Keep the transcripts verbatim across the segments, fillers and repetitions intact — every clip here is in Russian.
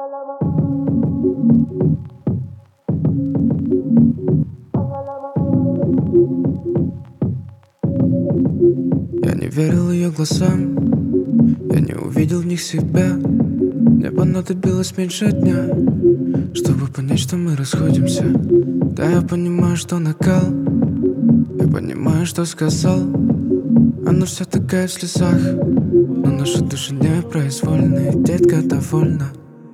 Я не верил ее глазам, я не увидел в них себя. Мне понадобилось меньше дня, чтобы понять, что мы расходимся. Да, я понимаю, что накал, я понимаю, что сказал. Она вся такая в слезах, но наши души непроизвольны, детка довольна.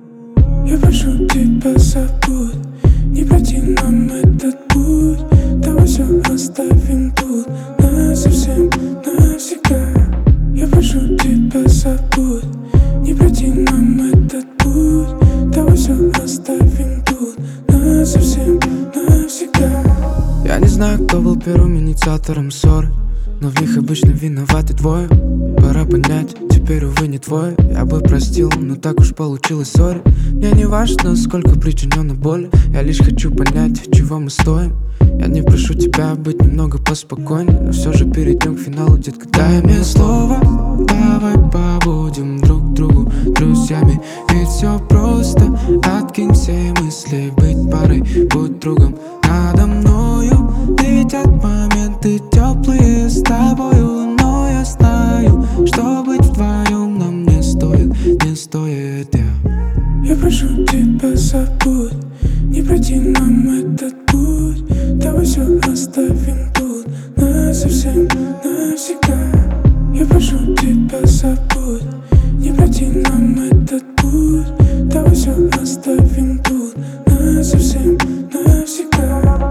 Я прошу тебя, забудь, не пройти нам этот путь. Давай все оставим тут, насовсем, навсегда. Я прошу тебя, забудь, не пройти нам этот путь. Давай все оставим тут, насовсем, навсегда. Я не знаю, кто был первым инициатором ссоры, но в них обычно виноваты двое. Пора понять, теперь, увы, не твой. Я бы простил, но так уж получилось, сори. Мне не важно, сколько причинено боли, я лишь хочу понять, чего мы стоим. Я не прошу тебя быть немного поспокойнее, но все же перейдем к финалу, детка. Дай мне слово, давай побудем друг другу друзьями. Ведь все просто, откинь все мысли, быть парой, будь другом. Надо мною летят моменты теплые с тобою, но я знаю, что быть вдвоем нам не стоит, не стоит. Я, я прошу тебя, забудь, не пройти нам этот путь. Давай все оставим тут, насовсем, навсегда. Я прошу тебя, забудь, не пройти нам этот путь. Давай все оставим тут, насовсем, навсегда.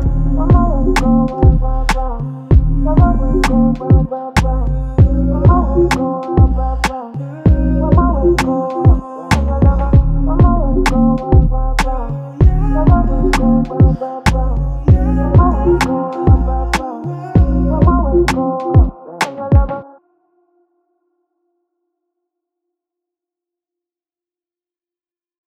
Bye.